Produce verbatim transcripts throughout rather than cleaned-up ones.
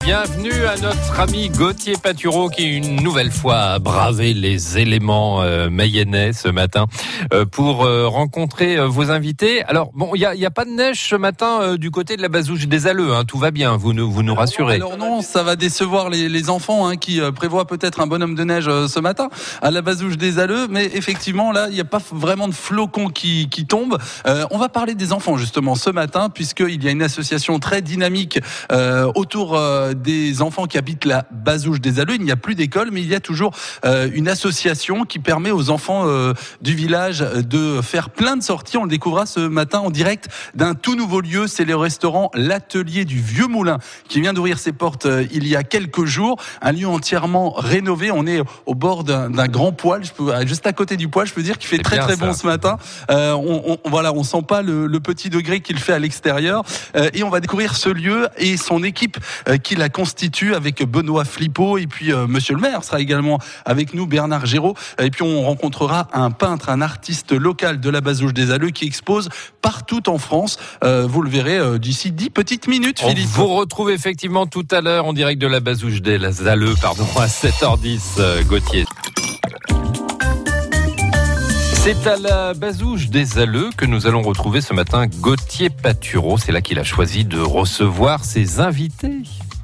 Bienvenue à notre ami Gauthier Patureau qui une nouvelle fois a bravé les éléments euh, mayennais ce matin euh, pour euh, rencontrer euh, vos invités. Alors bon, il y a, y a pas de neige ce matin euh, du côté de la Bazouge des Alleux, hein, tout va bien, vous nous, vous nous rassurez. Alors non, ça va décevoir les, les enfants hein, qui euh, prévoient peut-être un bonhomme de neige euh, ce matin à la Bazouge des Alleux, mais effectivement là, il n'y a pas vraiment de flocons qui, qui tombent. Euh, on va parler des enfants justement ce matin puisqu'il y a une association très dynamique euh, autour euh, des enfants qui habitent la Bazouge des Alleux. Il n'y a plus d'école, mais il y a toujours euh, une association qui permet aux enfants euh, du village de faire plein de sorties. On le découvrira ce matin en direct d'un tout nouveau lieu. C'est le restaurant L'Atelier du Vieux Moulin qui vient d'ouvrir ses portes euh, il y a quelques jours. Un lieu entièrement rénové. On est au bord d'un, d'un grand poêle, je peux, juste à côté du poêle, je peux dire qu'il fait C'est très très ça. bon ce matin. Euh, on, on, voilà, on sent pas le, le petit degré qu'il fait à l'extérieur. Euh, et on va découvrir ce lieu et son équipe euh, qui la constitue avec Benoît Flippot et puis euh, Monsieur le maire sera également avec nous, Bernard Géraud. Et puis on rencontrera un peintre, un artiste local de la Bazouge des Alleux qui expose partout en France. Euh, vous le verrez euh, d'ici dix petites minutes, Philippe. On vous retrouve effectivement tout à l'heure en direct de la Bazouge des Alleux, pardon, à sept heures dix, euh, Gauthier. C'est à la Bazouge des Alleux que nous allons retrouver ce matin Gauthier Patureau. C'est là qu'il a choisi de recevoir ses invités.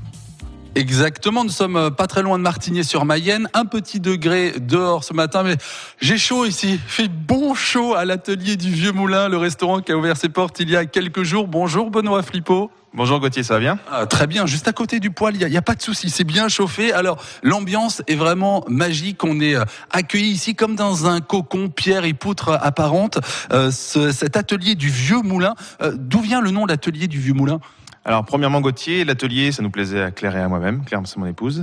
Exactement, nous sommes pas très loin de Martigny-sur-Mayenne, un petit degré dehors ce matin, mais j'ai chaud ici, il fait bon chaud à l'Atelier du Vieux Moulin, le restaurant qui a ouvert ses portes il y a quelques jours. Bonjour Benoît Flippot. Bonjour Gauthier, ça va bien ? ah, Très bien, juste à côté du poêle, il n'y a, a pas de souci, c'est bien chauffé. Alors l'ambiance est vraiment magique, on est accueillis ici comme dans un cocon, pierre et poutre apparentes. Euh, ce, cet atelier du Vieux Moulin, euh, d'où vient le nom d'Atelier du Vieux Moulin ? Alors premièrement Gauthier, l'atelier ça nous plaisait à Claire et à moi-même, Claire c'est mon épouse,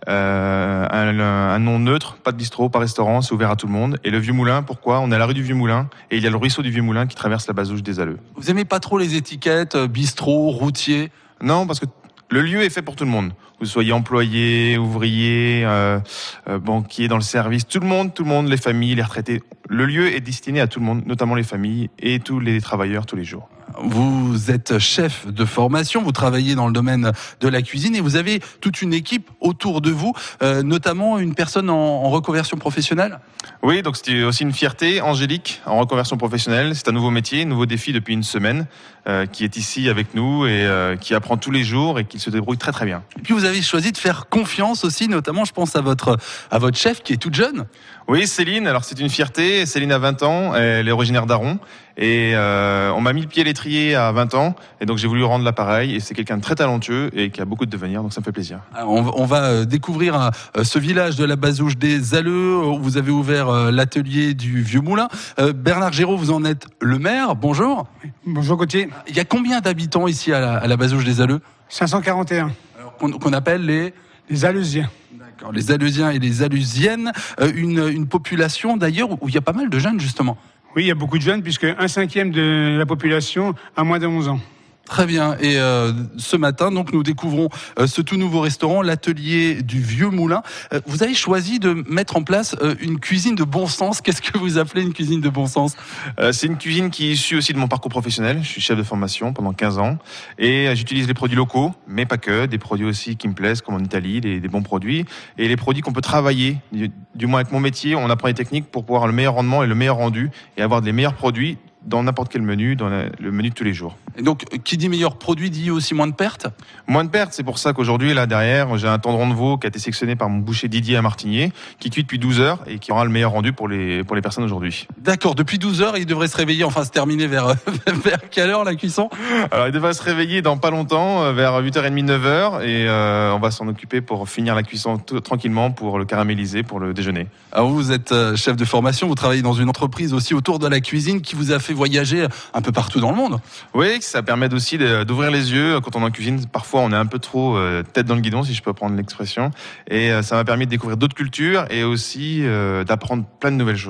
euh, un, un nom neutre, pas de bistrot, pas de restaurant, c'est ouvert à tout le monde. Et le Vieux Moulin, pourquoi ? On est à la rue du Vieux Moulin et il y a le ruisseau du Vieux Moulin qui traverse la Bazouge des Alleux. Vous aimez pas trop les étiquettes, bistrot, routier ? Non, parce que le lieu est fait pour tout le monde. Vous soyez employé, ouvrier, euh, euh, banquier dans le service, tout le monde, tout le monde, les familles, les retraités. Le lieu est destiné à tout le monde, notamment les familles et tous les travailleurs tous les jours. Vous êtes chef de formation, vous travaillez dans le domaine de la cuisine et vous avez toute une équipe autour de vous, euh, notamment une personne en, en reconversion professionnelle. Oui, donc c'était aussi une fierté. Angélique, en reconversion professionnelle, c'est un nouveau métier, un nouveau défi depuis une semaine, euh, qui est ici avec nous et euh, qui apprend tous les jours et qui se débrouille très très bien. Et puis vous avez choisi de faire confiance aussi, notamment je pense à votre, à votre chef qui est toute jeune. Oui, Céline, alors c'est une fierté. Céline a vingt ans, elle est originaire d'Aron. Et euh, on m'a mis le pied à l'étrier à vingt ans, et donc j'ai voulu rendre l'appareil. Et c'est quelqu'un de très talentueux et qui a beaucoup de devenir, donc ça me fait plaisir. Alors on, on va découvrir euh, ce village de la Bazouge des Alleux. Où vous avez ouvert euh, l'atelier du Vieux Moulin. Euh, Bernard Géraud, vous en êtes le maire. Bonjour. Bonjour Gauthier. Il y a combien d'habitants ici à la, à la Bazouge des Alleux ? cinq cent quarante et un. Alors, qu'on, qu'on appelle les les Alleusiens. D'accord, les Alleusiens et les Alleusiennes. Euh, une, une population d'ailleurs où il y a pas mal de jeunes justement. Oui, il y a beaucoup de jeunes, puisque un cinquième de la population a moins de onze ans. Très bien. Et euh, ce matin, donc, nous découvrons euh, ce tout nouveau restaurant, l'Atelier du Vieux Moulin. Euh, vous avez choisi de mettre en place euh, une cuisine de bon sens. Qu'est-ce que vous appelez une cuisine de bon sens ? euh, C'est une cuisine qui est issue aussi de mon parcours professionnel. Je suis chef de formation pendant quinze ans et euh, j'utilise les produits locaux, mais pas que, des produits aussi qui me plaisent, comme en Italie, des, des bons produits et les produits qu'on peut travailler. Du, du moins avec mon métier, on apprend les techniques pour pouvoir avoir le meilleur rendement et le meilleur rendu et avoir les meilleurs produits dans n'importe quel menu, dans le menu de tous les jours. Et donc, qui dit meilleur produit dit aussi moins de pertes ? Moins de pertes, c'est pour ça qu'aujourd'hui, là derrière, j'ai un tendron de veau qui a été sélectionné par mon boucher Didier à Martigny, qui cuit depuis douze heures et qui aura le meilleur rendu pour les, pour les personnes aujourd'hui. D'accord, depuis douze heures, il devrait se réveiller, enfin se terminer vers, vers quelle heure la cuisson ? Alors, il devrait se réveiller dans pas longtemps, vers huit heures trente, neuf heures, et euh, on va s'en occuper pour finir la cuisson t- tranquillement, pour le caraméliser, pour le déjeuner. Alors vous êtes chef de formation, vous travaillez dans une entreprise aussi autour de la cuisine qui vous a fait voyager un peu partout dans le monde. Oui, ça permet aussi de, d'ouvrir les yeux quand on est en cuisine. Parfois, on est un peu trop euh, tête dans le guidon, si je peux prendre l'expression. Et euh, ça m'a permis de découvrir d'autres cultures et aussi euh, d'apprendre plein de nouvelles choses.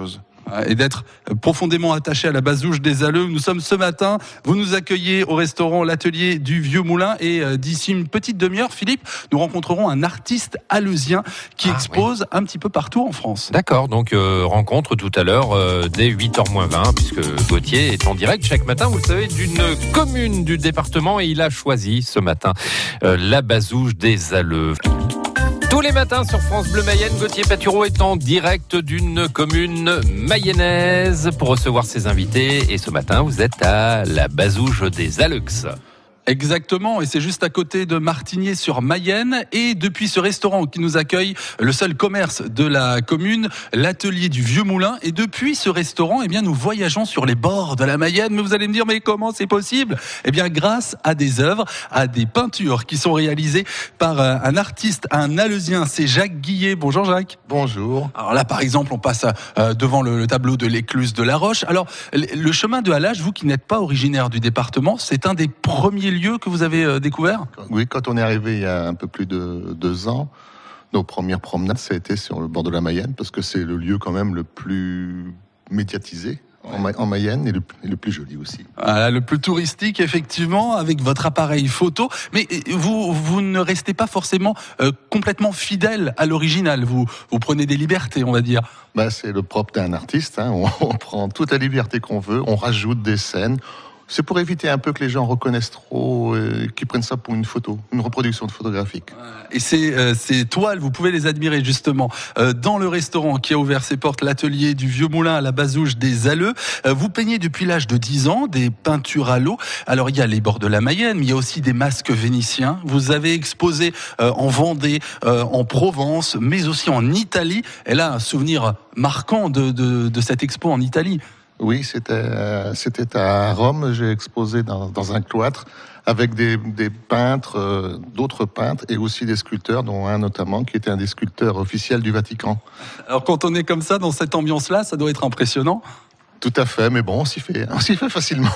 Et d'être profondément attaché à la Bazouge des Alleux. Nous sommes ce matin, vous nous accueillez au restaurant L'Atelier du Vieux Moulin et d'ici une petite demi-heure, Philippe, nous rencontrerons un artiste aleusien qui ah, expose oui. un petit peu partout en France. D'accord, donc euh, rencontre tout à l'heure euh, dès huit heures moins vingt, puisque Gauthier est en direct chaque matin, vous le savez, d'une commune du département et il a choisi ce matin euh, la Bazouge des Alleux. Tous les matins sur France Bleu Mayenne, Gauthier Patureau est en direct d'une commune mayonnaise pour recevoir ses invités. Et ce matin, vous êtes à la Bazouge des Alleux. Exactement, et c'est juste à côté de Martigny-sur-Mayenne. Et depuis ce restaurant qui nous accueille, le seul commerce de la commune, l'Atelier du Vieux Moulin. Et depuis ce restaurant, eh bien, nous voyageons sur les bords de la Mayenne. Mais vous allez me dire, mais comment c'est possible ? Eh bien, grâce à des œuvres, à des peintures qui sont réalisées par un artiste, un Aleusien. C'est Jacques Guillet. Bonjour Jacques. Bonjour. Alors là, par exemple, on passe devant le tableau de l'écluse de la Roche. Alors, le chemin de halage, vous qui n'êtes pas originaire du département, c'est un des premiers lieu que vous avez découvert ? Oui, quand on est arrivé il y a un peu plus de deux ans, nos premières promenades, ça a été sur le bord de la Mayenne, parce que c'est le lieu quand même le plus médiatisé en, Ma- en Mayenne et le, et le plus joli aussi. Voilà, le plus touristique, effectivement, avec votre appareil photo. Mais vous, vous ne restez pas forcément euh, complètement fidèle à l'original. Vous, vous prenez des libertés, on va dire. Ben, c'est le propre d'un artiste. Hein. On, on prend toute la liberté qu'on veut, on rajoute des scènes. C'est pour éviter un peu que les gens reconnaissent trop, euh, qu'ils prennent ça pour une photo, une reproduction photographique. Et ces, euh, ces toiles, vous pouvez les admirer justement euh, dans le restaurant qui a ouvert ses portes, l'Atelier du Vieux Moulin à la Bazouge des Alleux. Euh, vous peignez depuis l'âge de dix ans des peintures à l'eau. Alors il y a les bords de la Mayenne, mais il y a aussi des masques vénitiens. Vous avez exposé euh, en Vendée, euh, en Provence, mais aussi en Italie. Et là, un souvenir marquant de, de, de cette expo en Italie. Oui, c'était, euh, c'était à Rome. J'ai exposé dans, dans un cloître avec des, des peintres, euh, d'autres peintres et aussi des sculpteurs, dont un notamment qui était un des sculpteurs officiels du Vatican. Alors quand on est comme ça, dans cette ambiance-là, ça doit être impressionnant. Tout à fait, mais bon, on s'y fait, on s'y fait facilement.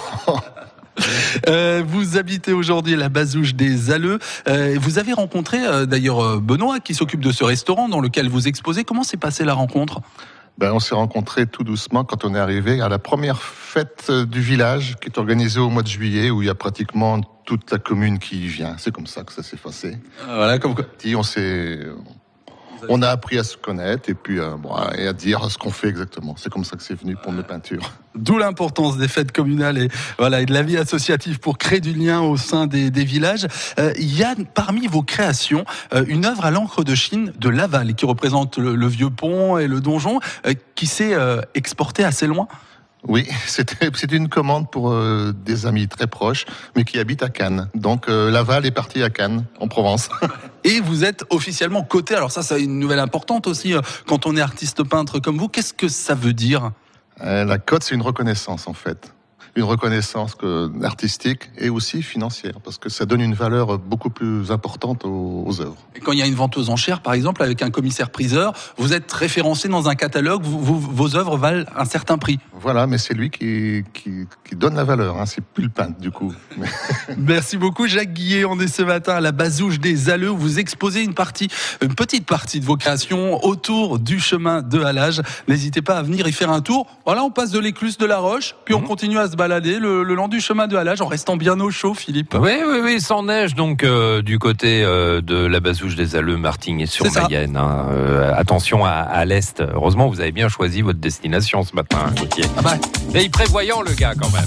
Euh, vous habitez aujourd'hui à la Bazouge des Alleux. Euh, vous avez rencontré euh, d'ailleurs Benoît qui s'occupe de ce restaurant dans lequel vous exposez. Comment s'est passée la rencontre ? Ben, on s'est rencontrés tout doucement quand on est arrivé à la première fête du village qui est organisée au mois de juillet où il y a pratiquement toute la commune qui y vient. C'est comme ça que ça s'est passé. Voilà, comme quoi. On s'est, on a appris à se connaître et puis euh, bon, et à dire ce qu'on fait exactement. C'est comme ça que c'est venu pour mes peintures. D'où l'importance des fêtes communales et voilà et de la vie associative pour créer du lien au sein des, des villages. Euh, il y a parmi vos créations euh, une œuvre à l'encre de Chine de Laval qui représente le, le vieux pont et le donjon euh, qui s'est euh, exporté assez loin. Oui, c'était, c'était une commande pour euh, des amis très proches, mais qui habitent à Cannes. Donc euh, Laval est parti à Cannes, en Provence. Et vous êtes officiellement coté. Alors ça, c'est une nouvelle importante aussi euh, quand on est artiste peintre comme vous. Qu'est-ce que ça veut dire ? euh, La cote, c'est une reconnaissance en fait. Une reconnaissance que, artistique et aussi financière, parce que ça donne une valeur beaucoup plus importante aux, aux œuvres. Et quand il y a une vente aux enchères, par exemple, avec un commissaire-priseur, vous êtes référencé dans un catalogue, vous, vous, vos œuvres valent un certain prix. Voilà, mais c'est lui qui, qui, qui donne la valeur, hein. C'est plus le peintre du coup. Merci beaucoup Jacques Guillet, on est ce matin à la Bazouge des Alleux, où vous exposez une partie, une petite partie de vos créations autour du chemin de halage. N'hésitez pas à venir y faire un tour. Voilà, on passe de l'écluse de la Roche, puis on continue à se balader le, le long du chemin de halage en restant bien au chaud, Philippe. Oui, oui, oui, sans neige donc euh, du côté euh, de la Bazouge des Alleux, Martigny-sur-Mayenne. Hein. Euh, attention à, à l'est. Heureusement, vous avez bien choisi votre destination ce matin, hein, Gauthier. Ah bah. Mais il prévoyant le gars quand même.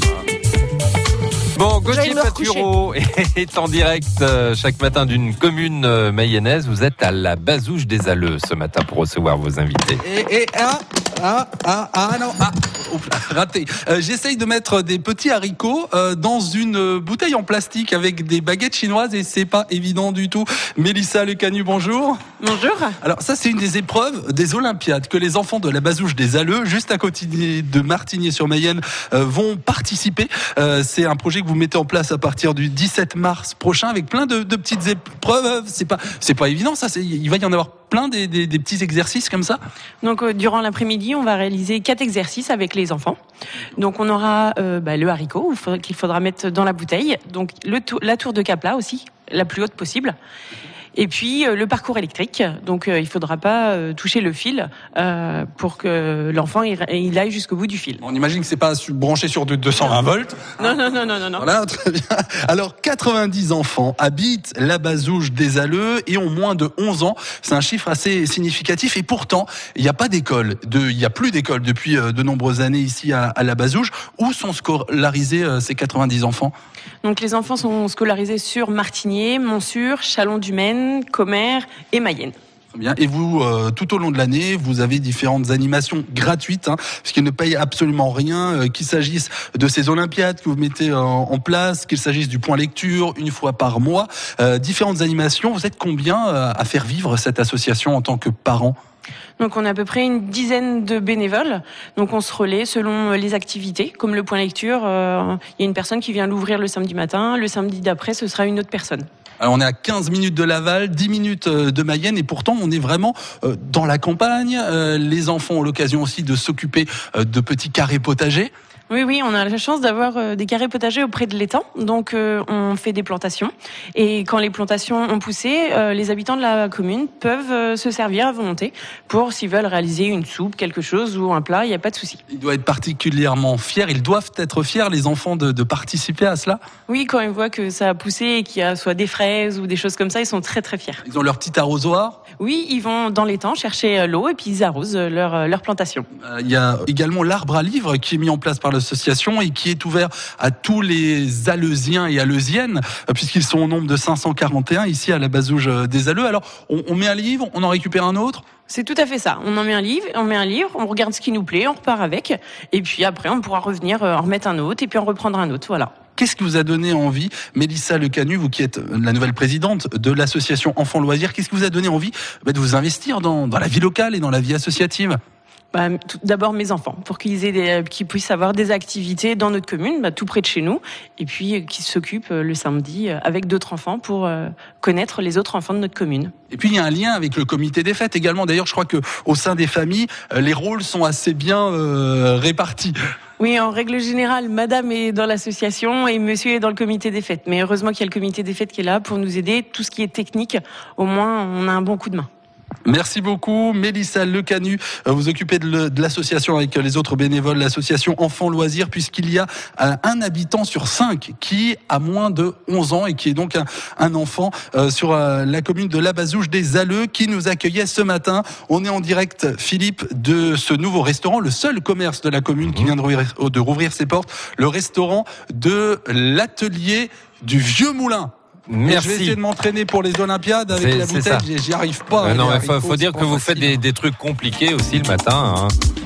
Hein. Bon, Gauthier Patureau est en direct euh, chaque matin d'une commune euh, mayonnaise. Vous êtes à la Bazouge des Alleux ce matin pour recevoir vos invités. Et, et ah, ah, ah, ah, non, ah, oups, raté. Euh, j'essaye de mettre des petits haricots euh, dans une bouteille en plastique avec des baguettes chinoises et c'est pas évident du tout. Mélissa Lecanu, bonjour. Bonjour. Alors ça, c'est une des épreuves des Olympiades que les enfants de la Bazouge des Alleux, juste à côté de Martigny-sur-Mayenne, euh, vont participer. Euh, c'est un projet que vous mettez en place à partir du dix-sept mars prochain avec plein de, de petites épreuves. C'est pas, c'est pas évident ça. C'est, il va y en avoir plein des, des, des petits exercices comme ça. Donc euh, durant l'après-midi, on va réaliser quatre exercices avec les enfants. Donc on aura euh, bah, le haricot qu'il faudra mettre dans la bouteille. Donc le to- la tour de Capla aussi, la plus haute possible. Et puis euh, le parcours électrique. Donc euh, il faudra pas euh, toucher le fil euh, pour que l'enfant il, il aille jusqu'au bout du fil. On imagine que c'est pas branché sur deux cent vingt volts. Non, non, non, non, non, non. Voilà, très bien. Alors, quatre-vingt-dix enfants habitent la Bazouge des Alleux et ont moins de onze ans. C'est un chiffre assez significatif. Et pourtant, il n'y a pas d'école. De, il n'y a plus d'école depuis de nombreuses années ici à, à la Bazouge. Où sont scolarisés ces quatre-vingt-dix enfants ? Donc, les enfants sont scolarisés sur Martigné, Montsûrs, Chalon-du-Maine, Commères et Mayenne. Bien. Et vous, euh, tout au long de l'année, vous avez différentes animations gratuites, hein, puisqu'ils ne payent absolument rien, euh, qu'il s'agisse de ces Olympiades que vous mettez en, en place, qu'il s'agisse du point lecture une fois par mois, euh, différentes animations. Vous êtes combien euh, à faire vivre cette association en tant que parents ? Donc on a à peu près une dizaine de bénévoles. Donc on se relaie selon les activités, comme le point lecture. Euh, il y a une personne qui vient l'ouvrir le samedi matin. Le samedi d'après, ce sera une autre personne. Alors on est à quinze minutes de Laval, dix minutes de Mayenne, et pourtant on est vraiment dans la campagne. Les enfants ont l'occasion aussi de s'occuper de petits carrés potagers. Oui, oui, on a la chance d'avoir des carrés potagers auprès de l'étang, donc euh, on fait des plantations. Et quand les plantations ont poussé, euh, les habitants de la commune peuvent euh, se servir à volonté pour, s'ils veulent réaliser une soupe, quelque chose ou un plat, il n'y a pas de souci. Ils doivent être particulièrement fiers, ils doivent être fiers, les enfants, de, de participer à cela. Oui, quand ils voient que ça a poussé et qu'il y a soit des fraises ou des choses comme ça, ils sont très très fiers. Ils ont leur petit arrosoir. Oui, ils vont dans l'étang chercher l'eau et puis ils arrosent leur, leur plantation. Euh, il y a également l'arbre à livres qui est mis en place par l'association et qui est ouvert à tous les Aleusiens et Aleusiennes, puisqu'ils sont au nombre de cinq cent quarante et un ici à la Bazouge des Alleux. Alors, on, on met un livre, on en récupère un autre. C'est tout à fait ça. On en met un livre, on met un livre, on regarde ce qui nous plaît, on repart avec, et puis après on pourra revenir en remettre un autre et puis en reprendre un autre. Voilà. Qu'est-ce qui vous a donné envie, Mélissa Lecanu, vous qui êtes la nouvelle présidente de l'association Enfants Loisirs, qu'est-ce qui vous a donné envie bah, de vous investir dans, dans la vie locale et dans la vie associative ? Bah, tout d'abord mes enfants, pour qu'ils aient des, qu'ils puissent avoir des activités dans notre commune, bah, tout près de chez nous, et puis euh, qu'ils s'occupent euh, le samedi euh, avec d'autres enfants pour euh, connaître les autres enfants de notre commune. Et puis il y a un lien avec le comité des fêtes également. D'ailleurs, je crois que au sein des familles, euh, les rôles sont assez bien euh, répartis. Oui, en règle générale, madame est dans l'association et monsieur est dans le comité des fêtes. Mais heureusement qu'il y a le comité des fêtes qui est là pour nous aider. Tout ce qui est technique, au moins, on a un bon coup de main. Merci beaucoup, Mélissa Lecanu. Vous occupez de l'association avec les autres bénévoles, l'association Enfants Loisirs, puisqu'il y a un habitant sur cinq qui a moins de onze ans et qui est donc un, un enfant sur la commune de la Bazouge des Alleux qui nous accueillait ce matin. On est en direct, Philippe, de ce nouveau restaurant, le seul commerce de la commune qui vient de rouvrir, de rouvrir ses portes, le restaurant de l'atelier du Vieux Moulin. Merci. Et je vais essayer de m'entraîner pour les Olympiades avec c'est, la bouteille, j'y arrive pas. Euh, non, il faut, faut dire que vous faites des, des trucs compliqués aussi le matin. Hein.